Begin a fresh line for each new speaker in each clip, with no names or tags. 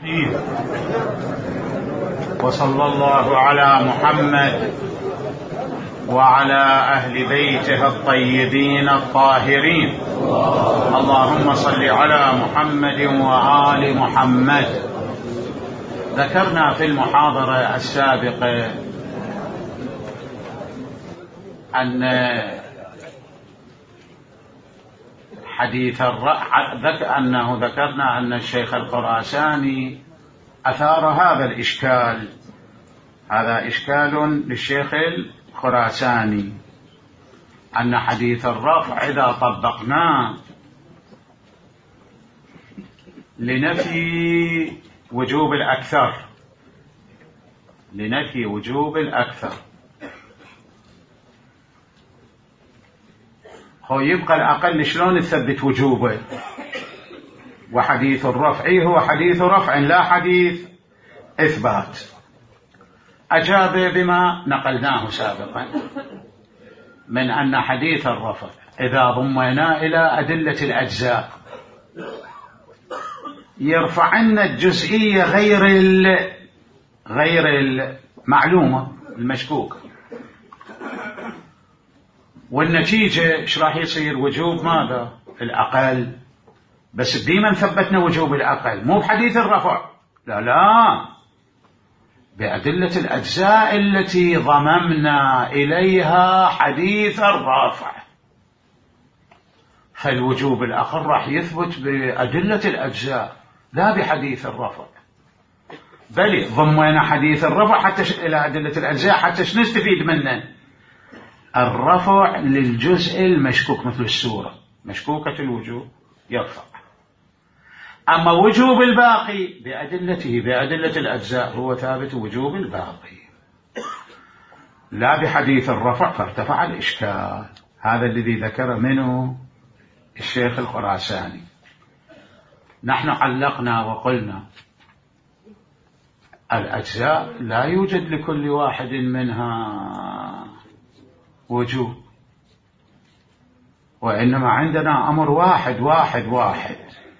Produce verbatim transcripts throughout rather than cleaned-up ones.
وصلى الله على محمد وعلى أهل بيته الطيبين الطاهرين. اللهم صل على محمد وآل محمد. ذكرنا في المحاضرة السابقة أن حديث الرفع أنه ذكرنا أن الشيخ الخراساني أثار هذا الإشكال. هذا إشكال للشيخ الخراساني أن حديث الرفع إذا طبقناه لنفي وجوب الأكثر لنفي وجوب الأكثر هو يبقى الأقل شلون تثبت وجوبه؟ وحديث الرفع هو حديث رفع لا حديث إثبات. أجاب بما نقلناه سابقا من أن حديث الرفع إذا ضمنا إلى أدلة الأجزاء يرفعن الجزئية غير غير المعلومة المشكوكة، والنتيجة ايش راح يصير؟ وجوب ماذا؟ الأقل. بس ديما ثبتنا وجوب الأقل مو بحديث الرفع، لا لا، بأدلة الأجزاء التي ضممنا إليها حديث الرفع. فالوجوب الأقل راح يثبت بأدلة الأجزاء لا بحديث الرفع، بل ضمنا حديث الرفع حتى إلى أدلة الأجزاء حتى شنو نستفيد منه؟ الرفع للجزء المشكوك، مثل السورة مشكوكة الوجوب يرفع. أما وجوب الباقي بأدلته بأدلة الأجزاء هو ثابت وجوب الباقي لا بحديث الرفع، فارتفع الإشكال. هذا الذي ذكر منه الشيخ الخراساني. نحن علقنا وقلنا الأجزاء لا يوجد لكل واحد منها وجوب، وإنما عندنا أمر واحد واحد واحد.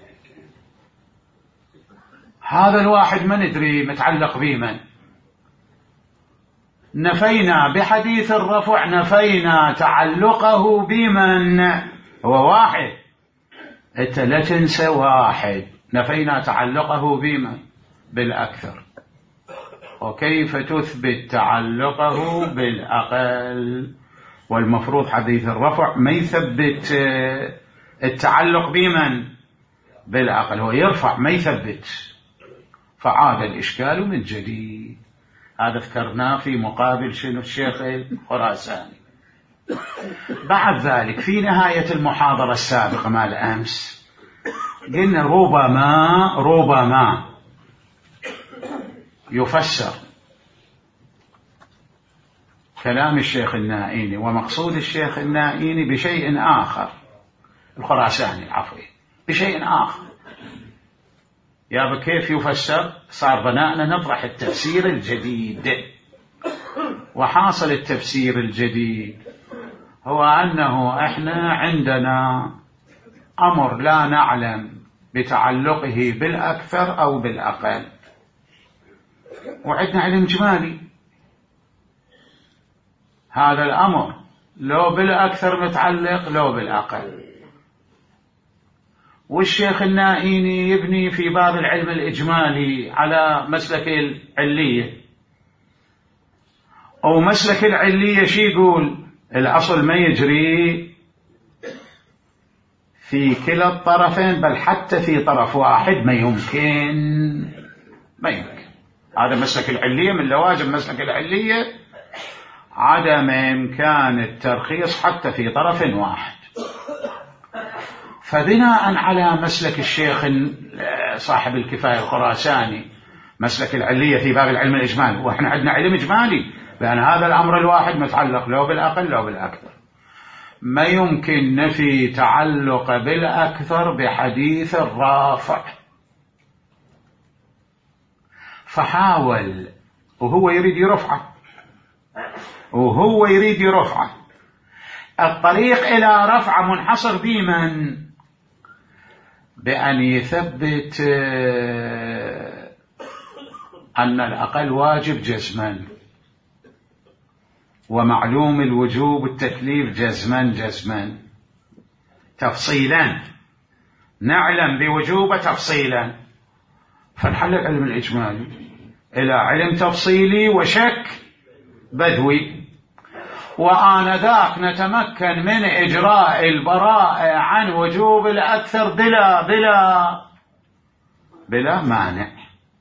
هذا الواحد ما ندري متعلق بمن. نفينا بحديث الرفع نفينا تعلقه بمن هو واحد. انت لا تنسى واحد، نفينا تعلقه بمن؟ بالأكثر. وكيف تثبت تعلقه بالأقل؟ والمفروض حديث الرفع ما يثبت التعلق بمن؟ بالأقل، هو يرفع ما يثبت. فعاد الإشكال من جديد. هذا ذكرناه في مقابل شنو الشيخ الخراساني. بعد ذلك في نهاية المحاضرة السابقة مال أمس قلنا ربما ربما يفسر كلام الشيخ النائيني ومقصود الشيخ النائيني بشيء آخر، الخراساني العفو، بشيء آخر. يا بكيف يفسر؟ صار بناءنا نطرح التفسير الجديد. وحاصل التفسير الجديد هو أنه إحنا عندنا أمر لا نعلم بتعلقه بالأكثر أو بالأقل، وعندنا علم إجمالي. هذا الأمر لو بالأكثر متعلق لو بالأقل. والشيخ النائيني يبني في باب العلم الإجمالي على مسلك العلية، أو مسلك العلية شي يقول؟ الأصل ما يجري في كلا الطرفين، بل حتى في طرف واحد ما يمكن ما يمكن. هذا مسلك العلية، من لوازم مسلك العلية عدم إمكان الترخيص حتى في طرف واحد. فبناء على مسلك الشيخ صاحب الكفاية الخراساني مسلك العلية في باب العلم الإجمالي، وإحنا عندنا علم إجمالي بأن هذا الأمر الواحد متعلق لو بالأقل لو بالأكثر، ما يمكن نفي تعلق بالأكثر بحديث الرافع. فحاول وهو يريد يرفعه وهو يريد يرفعه الطريق إلى رفع منحصر بمن؟ بأن يثبت أن الأقل واجب جزما، ومعلوم الوجوب التكليف جزما جزما تفصيلا، نعلم بوجوب تفصيلا. فنحل العلم الإجمالي إلى علم تفصيلي وشك بدوي، وآنذاك نتمكن من إجراء البراءة عن وجوب الأكثر بلا بلا بلا مانع.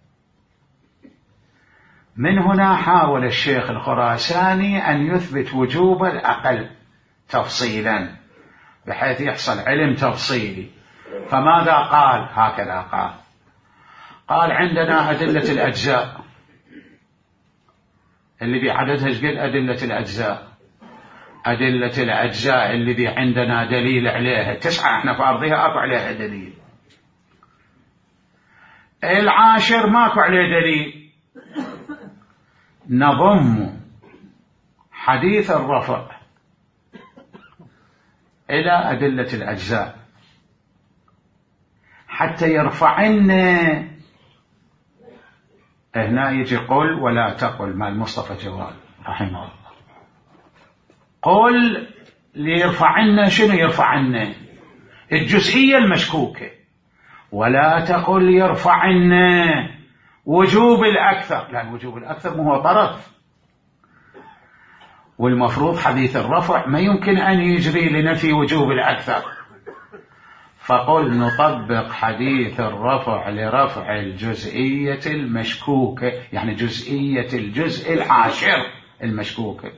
من هنا حاول الشيخ الخراساني أن يثبت وجوب الأقل تفصيلا بحيث يحصل علم تفصيلي. فماذا قال؟ هكذا قال قال عندنا أدلة الأجزاء اللي بعددها قد أدلة الأجزاء. أدلة الأجزاء اللي بي عندنا دليل عليها تسعة، احنا فرضها أكو عليها دليل. العاشر ماكو عليه دليل. نضم حديث الرفع إلى أدلة الأجزاء حتى يرفعنا. هنا يجي قل ولا تقل مع المصطفى جوال رحمه الله. قل ليرفعنا، شنو يرفعنا؟ الجزئية المشكوكة. ولا تقل يرفعنا وجوب الأكثر، لأن وجوب الأكثر ما هو طرف، والمفروض حديث الرفع ما يمكن أن يجري لنفي وجوب الأكثر. فقل نطبق حديث الرفع لرفع الجزئية المشكوكة، يعني جزئية الجزء العاشر المشكوكة.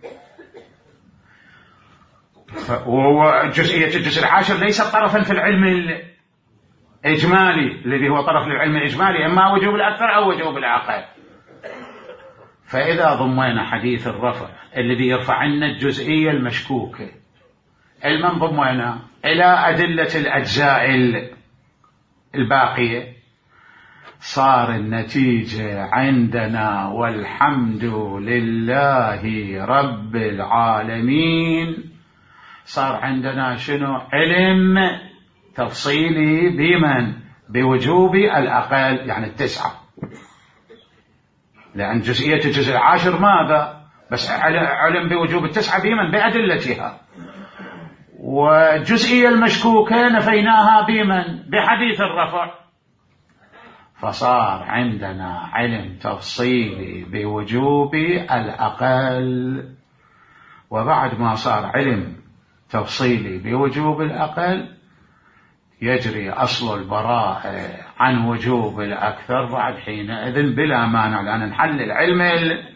وجزئية الجزء العاشر ليست طرفا في العلم الإجمالي الذي هو طرف للعلم الإجمالي، إما وجوب الأكثر أو وجوب الأقل. فإذا ضمينا حديث الرفع الذي يرفع عنا الجزئية المشكوكة علما ضمينا إلى أدلة الأجزاء الباقية، صار النتيجة عندنا والحمد لله رب العالمين. صار عندنا شنو؟ علم تفصيلي بمن؟ بوجوب الأقل، يعني التسعة، لأن جزئية الجزء العاشر ماذا؟ بس علم بوجوب التسعة بمن؟ بأدلتها. والجزئية المشكوكة نفيناها بمن؟ بحديث الرفع. فصار عندنا علم تفصيلي بوجوب الأقل. وبعد ما صار علم تفصيلي بوجوب الأقل يجري أصل البراءة عن وجوب الأكثر بعد حينئذ بلا مانع، لأن نحل العلم ال...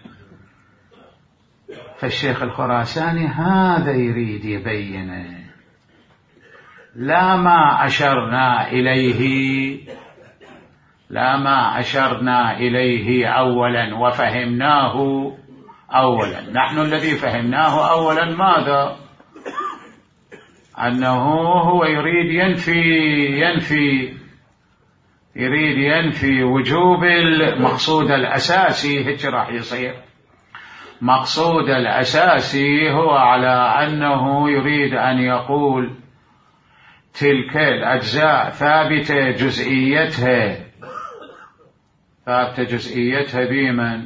فالشيخ الخراساني هذا يريد يبينه، لا ما أشرنا إليه لا ما أشرنا إليه أولا وفهمناه أولا. نحن الذي فهمناه أولا ماذا؟ أنه هو يريد ينفي ينفي يريد ينفي وجوب المقصود الأساسي. هيك راح يصير مقصود الأساسي هو على أنه يريد أن يقول تلك الأجزاء ثابتة جزئيتها ثابتة جزئيتها بمن؟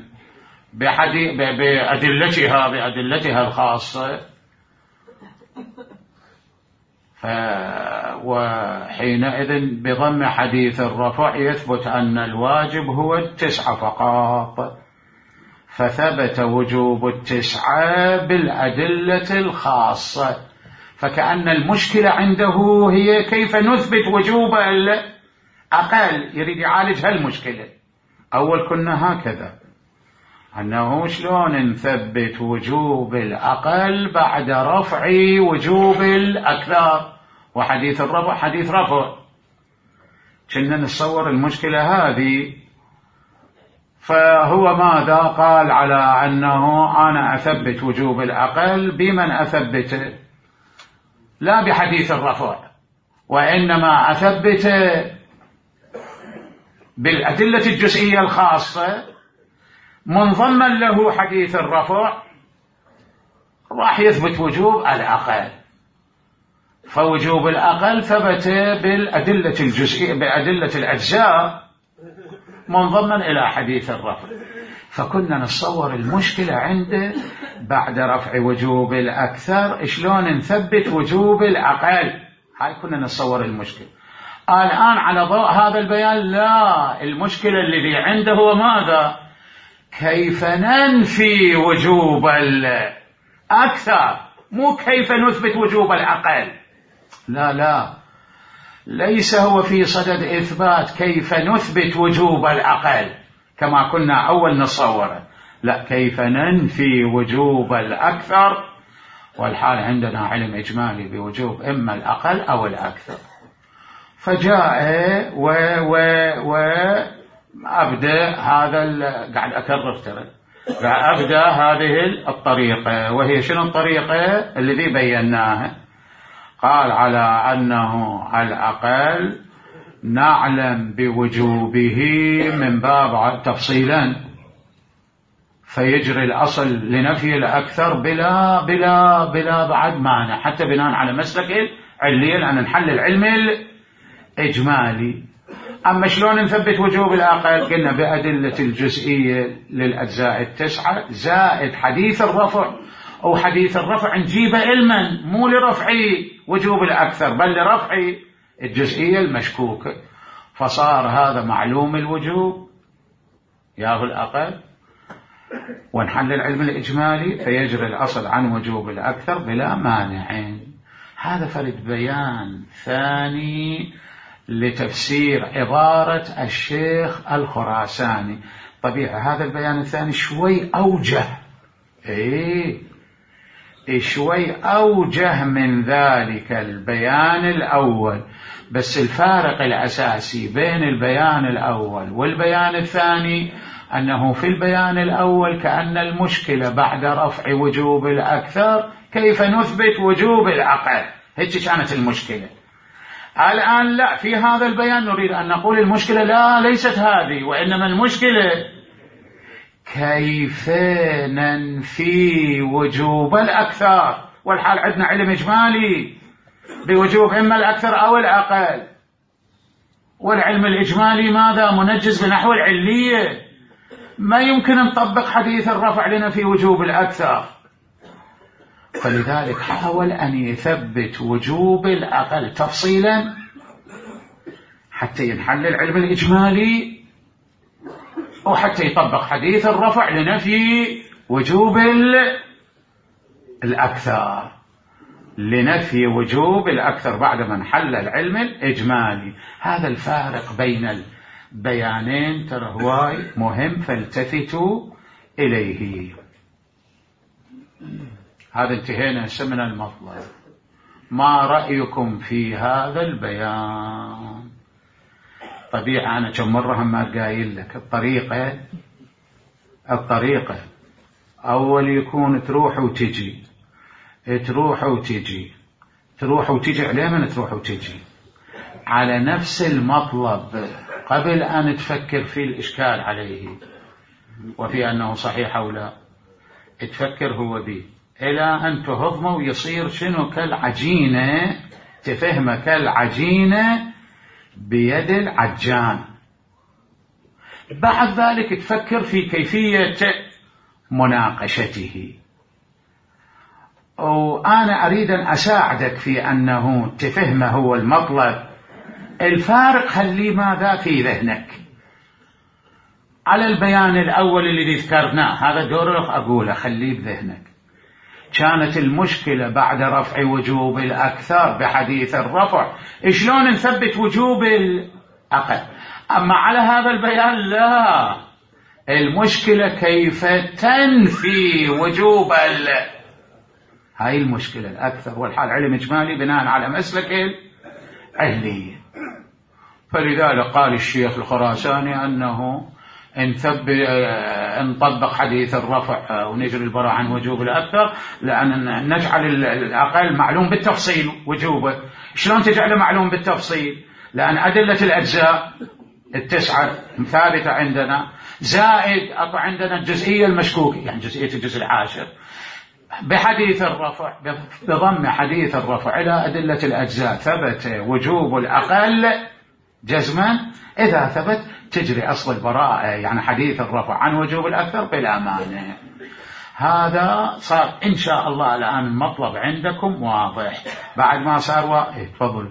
بأدلتها بأدلتها الخاصة. ف... وحينئذ بضم حديث الرفع يثبت أن الواجب هو التسعة فقط، فثبت وجوب التسعة بالأدلة الخاصة. فكأن المشكلة عنده هي كيف نثبت وجوب الأقل، يريد يعالج هالمشكلة. أول كنا هكذا أنه شلون نثبت وجوب الأقل بعد رفع وجوب الأكثر، وحديث الرفع حديث رفع، كنا نتصور المشكلة هذه. فهو ماذا قال؟ على أنه أنا أثبت وجوب الأقل بمن أثبته؟ لا بحديث الرفع، وإنما أثبته بالأدلة الجزئية الخاصة منضما له حديث الرفع، راح يثبت وجوب الأقل. فوجوب الأقل ثبت بالأدلة الجزئية بأدلة الأجزاء منضما إلى حديث الرفع. فكنا نتصور المشكلة عنده بعد رفع وجوب الأكثر شلون نثبت وجوب الأقل. هاي كنا نتصور المشكلة. الآن على ضوء هذا البيان لا، المشكلة الذي عنده هو ماذا؟ كيف ننفي وجوب الأكثر، مو كيف نثبت وجوب الأقل. لا لا، ليس هو في صدد إثبات كيف نثبت وجوب الأقل كما كنا أول نصوره، لا، كيف ننفي وجوب الأكثر، والحال عندنا علم إجمالي بوجوب إما الأقل أو الأكثر. فجاء و و و أبدأ هذا قاعد أكرر ترى قاعد أبدأ هذه الطريقة، وهي شنو الطريقة الذي بيناها؟ قال على أنه الأقل نعلم بوجوبه من باب تفصيلا، فيجري الأصل لنفي الأكثر بلا بلا بلا بعد معنى، حتى بناء على مسلك عليا لأن نحل العلم الإجمالي. أما شلون نثبت وجوب الأقل؟ قلنا بأدلة الجزئية للأجزاء التسعة زائد حديث الرفع، أو حديث الرفع نجيبه علما مو لرفع وجوب الأكثر بل لرفع الجزئية المشكوكة، فصار هذا معلوم الوجوب ياهو الأقل، ونحل العلم الإجمالي فيجري الأصل عن وجوب الأكثر بلا مانعين. هذا فرد بيان ثاني لتفسير عبارة الشيخ الخراساني. طبيعي هذا البيان الثاني شوي أوجه، إيه شوي أوجه من ذلك البيان الأول، بس الفارق الأساسي بين البيان الأول والبيان الثاني أنه في البيان الأول كأن المشكلة بعد رفع وجوب الأكثر كيف نثبت وجوب الأقل، هيك كانت المشكلة. الآن لا، في هذا البيان نريد أن نقول المشكلة لا ليست هذه، وإنما المشكلة كيف ننفي وجوب الأكثر، والحال عندنا علم إجمالي بوجوب إما الأكثر أو الأقل، والعلم الإجمالي ماذا؟ منجز بنحو العلية، ما يمكن نطبق حديث الرفع لنفي وجوب الأكثر. فلذلك حاول أن يثبت وجوب الأقل تفصيلا حتى ينحل العلم الإجمالي، أو حتى يطبق حديث الرفع لنفي وجوب الأكثر لنفي وجوب الأكثر بعد ما انحل العلم الإجمالي. هذا الفارق بين البيانين ترى هواي مهم، فالتفتوا إليه. هذا انتهينا من المطلب. ما رأيكم في هذا البيان؟ طبيعي أنا كم مرة هم قايل لك الطريقة الطريقة أول يكون تروح وتجي تروح وتجي تروح وتجي على من تروح وتجي على نفس المطلب قبل أن تفكر في الإشكال عليه وفي أنه صحيح أو لا، تفكر هو به إلى أن تهضمه ويصير شنو كالعجينة، تفهمه كالعجينة بيد العجان. بعد ذلك تفكر في كيفية مناقشته، وأنا أريد أن أساعدك في أنه تفهمه هو المطلب. الفارق خليه ماذا في ذهنك على البيان الأول الذي ذكرناه، هذا دور أقوله خليه بذهنك. كانت المشكلة بعد رفع وجوب الأكثر بحديث الرفع شلون نثبت وجوب الأقل. أما على هذا البيان لا، المشكلة كيف تنفي وجوب ال هاي المشكلة الأكثر، والحال علم إجمالي بناء على مسلك العلية. فلذلك قال الشيخ الخراساني أنه نطبق حديث الرفع ونجري البراء عن وجوب الأكثر، لأن نجعل الأقل معلوم بالتفصيل وجوبه. شلون تجعله معلوم بالتفصيل؟ لأن أدلة الأجزاء التسعة ثابتة عندنا، زائد أكو عندنا الجزئية المشكوكة، يعني جزئية الجزء العاشر بحديث الرفع، بضم حديث الرفع إلى أدلة الأجزاء ثبت وجوب الأقل جزما. إذا ثبت تجري أصل البراءة يعني حديث الرفع عن وجوب الأكثر بلا مانع. هذا صار إن شاء الله الآن المطلب عندكم واضح بعد ما صار واضح. إيه تفضل.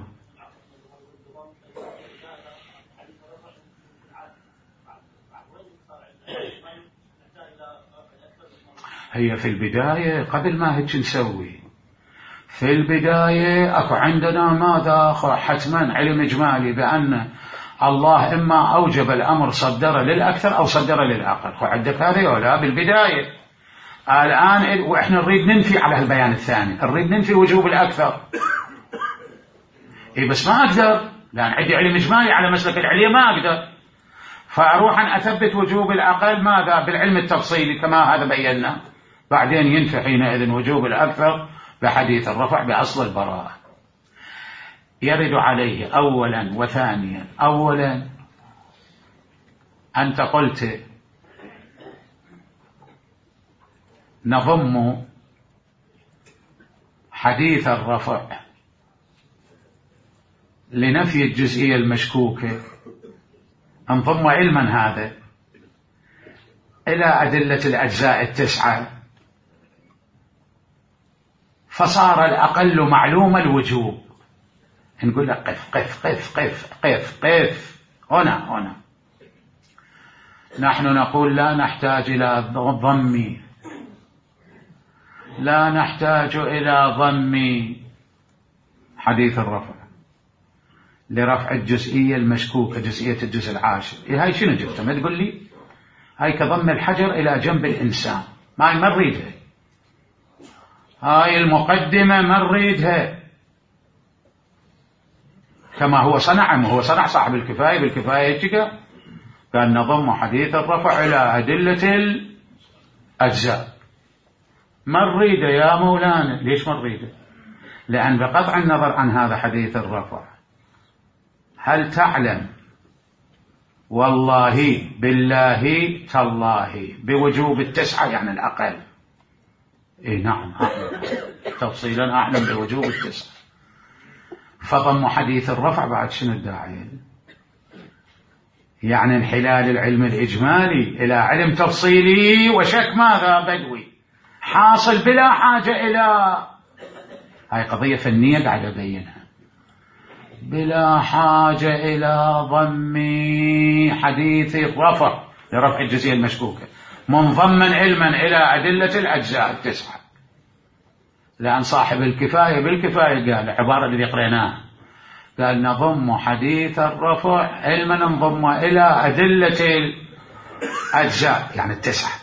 هي في البداية قبل ما هيك نسوي في البداية أكو عندنا ماذا حتما علم إجمالي بأن الله إما أوجب الأمر صدره للأكثر أو صدره للأقل. عندك هذا ولا بالبداية الآن وإحنا نريد ننفي على البيان الثاني نريد ننفي وجوب الأكثر. إيه بس ما أقدر لأن عندي علم إجمالي على مسلك العليا ما أقدر فأروح أن أثبت وجوب الأقل ماذا بالعلم التفصيلي كما هذا بينا بعدين ينفي حينئذ وجوب الأكثر بحديث الرفع بأصل البراءة. يرد عليه أولا وثانيا. أولا أنت قلت نضم حديث الرفع لنفي الجزئية المشكوكة انضم علما هذا إلى أدلة الأجزاء التسعة فصار الأقل معلوم الوجوب. نقول لك قف قف قف قف قف قف هنا هنا نحن نقول لا نحتاج إلى ضم لا نحتاج إلى ضم حديث الرفع لرفع الجزئية المشكوكة جزئية الجزء العاشر. إيه هاي شنو جبتها ما تقول لي هاي كضم الحجر إلى جنب الإنسان ما نريدها هاي المقدمة ما نريدها كما هو صنع هو صنع صاحب الكفاية بالكفاية كان نضم حديث الرفع إلى أدلة الأجزاء ما نريده يا مولانا. ليش ما نريده؟ لأن بقطع النظر عن هذا حديث الرفع هل تعلم والله بالله تالله بوجوب التسعة يعني الأقل؟ إيه نعم أعلم تفصيلا أعلم بوجوب التسعة. فضم حديث الرفع بعد شنو الداعي يعني انحلال العلم الإجمالي إلى علم تفصيلي وشك ماذا بدوي حاصل بلا حاجة إلى هاي قضية فنية قاعد أبينها بلا حاجة إلى ضم حديث الرفع لرفع الجزئية المشكوكة منضما علما إلى أدلة الأجزاء التسعة. لأن صاحب الكفاية بالكفاية قال عبارة اللي قريناها قال نضم حديث الرفع علما نضم إلى أدلة الأجزاء يعني التسعة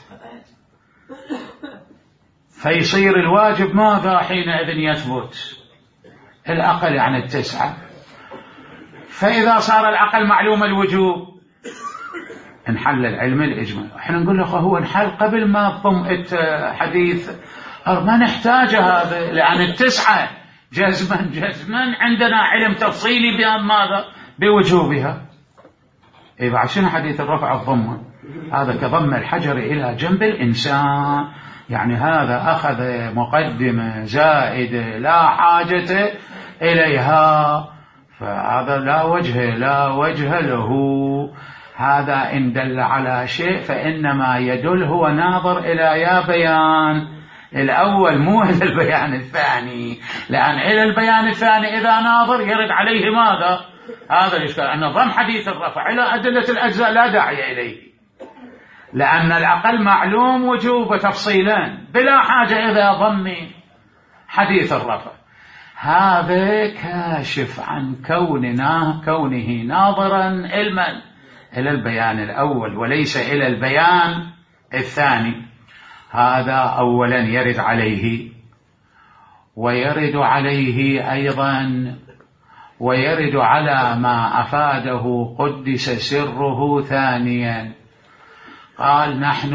فيصير الواجب ماذا حينئذ يثبت الأقل يعني التسعة. فإذا صار الأقل معلوم الوجوب انحل العلم الإجمالي. احنا نقول له هو انحل قبل ما تضم حديث ما نحتاج هذا لأن التسعة جزما جزما عندنا علم تفصيلي بأن ماذا بوجوبها. إيه بعد شنو حديث الرفع الضم هذا كضم الحجر إلى جنب الإنسان يعني هذا أخذ مقدمة زائدة لا حاجة إليها فهذا لا وجه لا وجه له. هذا إن دل على شيء فإنما يدل هو ناظر إلى يا بيان الأول مو إلى البيان الثاني لأن إلى البيان الثاني إذا ناظر يرد عليه ماذا هذا الإشكال أن ضم حديث الرفع إلى أدلة الأجزاء لا داعي إليه لأن الأقل معلوم وجوب تفصيلا بلا حاجة إذا ضم حديث الرفع. هذا كاشف عن كوننا كونه ناظرا علما إلى البيان الأول وليس إلى البيان الثاني. هذا أولا يرد عليه. ويرد عليه أيضا ويرد على ما أفاده قدس سره ثانيا. قال نحن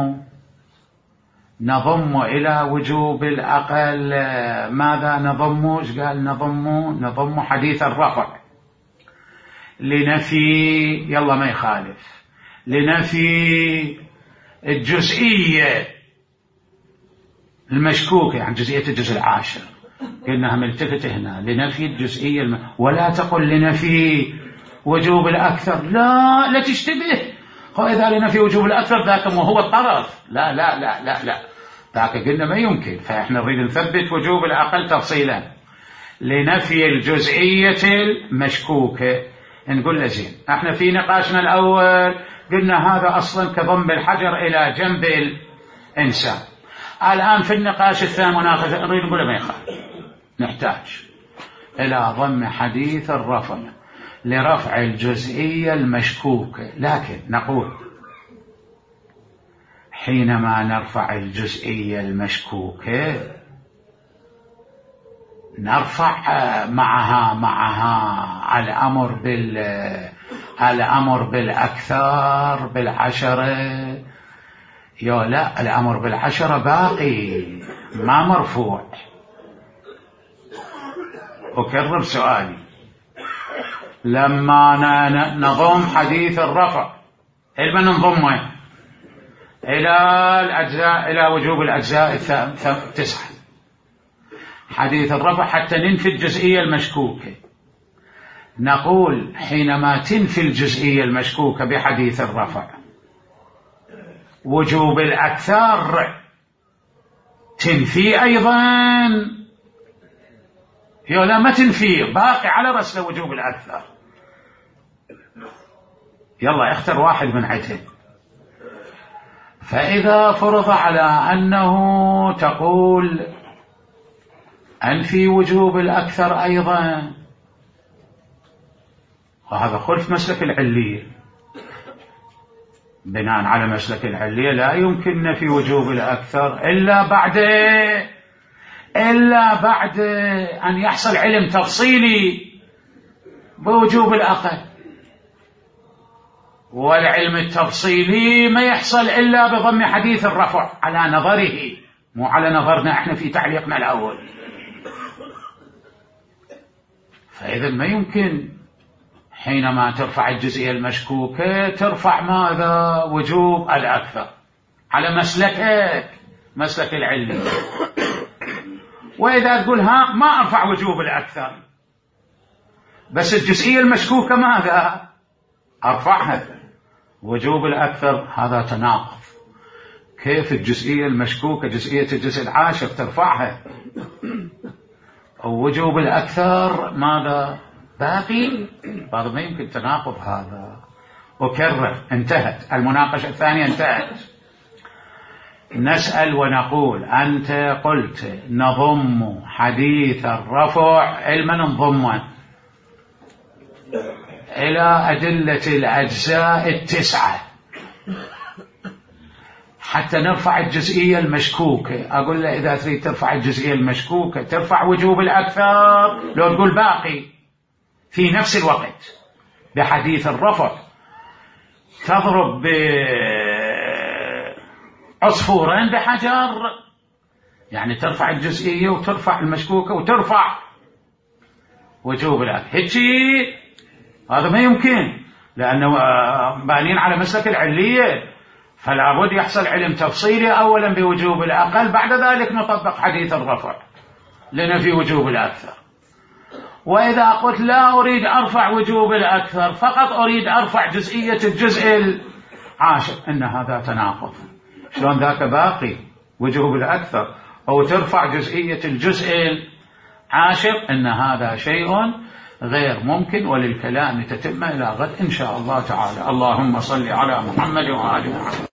نضم إلى وجوب الأقل ماذا نضم؟ قال نضم نضم حديث الرفع لنفي يلا ما يخالف لنفي الجزئية المشكوكة يعني جزئية الجزء العاشر قلنا هم التفت هنا لنفي الجزئية الم... ولا تقل لنفي وجوب الأكثر، لا لا تشتبه. إذا لنفي وجوب الأكثر ذاك وهو الطرف، لا لا لا لا لا ذاك قلنا ما يمكن. فإحنا نريد نثبت وجوب الأقل تفصيلا لنفي الجزئية المشكوكة. نقول له زين، احنا في نقاشنا الأول قلنا هذا أصلا كضم الحجر إلى جنب الإنسان. الآن في النقاش الثاني مناقشة نريد نقول ما يخالف، نحتاج إلى ضم حديث الرفع لرفع الجزئية المشكوكة. لكن نقول حينما نرفع الجزئية المشكوكة نرفع معها معها الأمر بال الأمر بالأكثر بالعشرة، يا لا الأمر بالعشرة باقي ما مرفوع. أكرر سؤالي، لما نضم حديث الرفع إلى نضمه إلى الأجزاء إلى وجوب الأجزاء تسعة حديث الرفع حتى ننفي الجزئية المشكوكة، نقول حينما تنفي الجزئية المشكوكة بحديث الرفع وجوب الأكثر تنفي أيضا، يا لا ما تنفي باقي على رسل وجوب الأكثر. يلا اختر واحد من عدهم. فإذا فرض على أنه تقول أنفي وجوب الأكثر أيضا، وهذا خلف مسلك العلية، بناء على مسلك العلية لا يمكن نفي وجوب الأكثر إلا بعد إلا بعد أن يحصل علم تفصيلي بوجوب الأقل، والعلم التفصيلي ما يحصل إلا بضم حديث الرفع على نظره، مو على نظرنا احنا في تعليقنا الأول. فإذا ما يمكن حينما ترفع الجزئية المشكوكة ترفع ماذا؟ وجوب الأكثر على مسلكك مسلك العلم. وإذا تقول ها ما أرفع وجوب الأكثر بس الجزئية المشكوكة ماذا؟ أرفعها وجوب الأكثر، هذا تناقض. كيف الجزئية المشكوكة جزئية الجزء العاشر ترفعها ووجوب الأكثر ماذا؟ باقي؟ هذا ما يمكن، تناقض هذا. أكرر، انتهت المناقشة الثانية، انتهت. نسأل ونقول أنت قلت نضم حديث الرفع علما نضمه إلى أدلة الأجزاء التسعة حتى نرفع الجزئية المشكوكة. أقول له إذا تريد ترفع الجزئية المشكوكة ترفع وجوب الأكثر، لو تقول باقي في نفس الوقت بحديث الرفع تضرب عصفورين بحجر، يعني ترفع الجزئية وترفع المشكوكة وترفع وجوب الأكثر. هيك هذا ما يمكن، لأنه بانين على مسلك العلية، فلا بد يحصل علم تفصيلي أولا بوجوب الأقل، بعد ذلك نطبق حديث الرفع لنفي وجوب الأكثر. وإذا قلت لا أريد أرفع وجوب الأكثر، فقط أريد أرفع جزئية الجزء العاشر، إن هذا تناقض. شلون ذاك باقي وجوب الأكثر أو ترفع جزئية الجزء العاشر؟ إن هذا شيء غير ممكن، وللكلام تتم إلى غد إن شاء الله تعالى. اللهم صل على محمد وآل محمد.